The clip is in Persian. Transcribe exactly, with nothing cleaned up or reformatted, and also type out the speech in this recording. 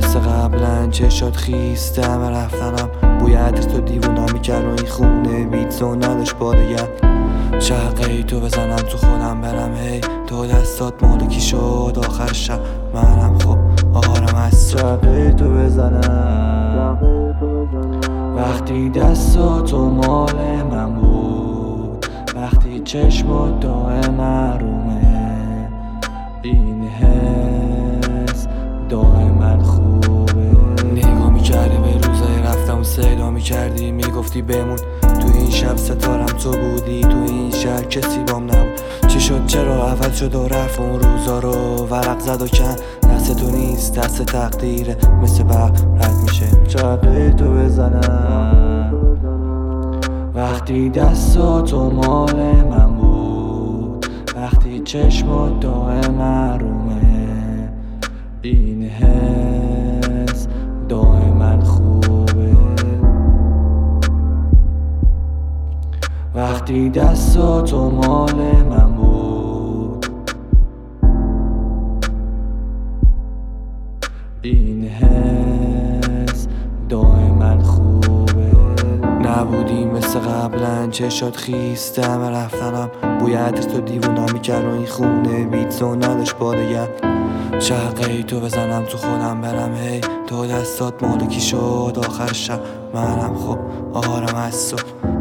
مثل قبلا چشات خیستم رفتنم بوی عطر تو دیوونم میکرد و این خونه بیت و نداشت بادگر چقه تو بزنم تو خودم برم هی تو دستات مالکی شد آخر شب منم خب آرام از چقه تو بزنم وقتی دستاتو مال من بود وقتی چشمات دائم محرومه این حس دائما خوبه نگاه میکردی به روزای رفتم و صدا میکردی میگفتی بمون تو این شب ستارم تو بودی تو این شهر کسی بام نبود چی شد چرا اول شد و رفت اون روزا رو ورق زد و کن دست تو نیست دست تقدیره مثل برق رد میشه چقه تو بزنم وقتی دستاتو مال من بود وقتی چشمات دائم محرومه این حس دائما خوبه وقتی دستاتو مال من بود این حس دائما خوبه نبودی مثل قبلا چشات خیستم رفتنم بوی عطر تو دیوونم میکرد و این خونه بیت و نداشت بادگر چقه تو بزنم تو خودم برم هی تو دستات مالکی شد آخر شب منم خب آرام از تو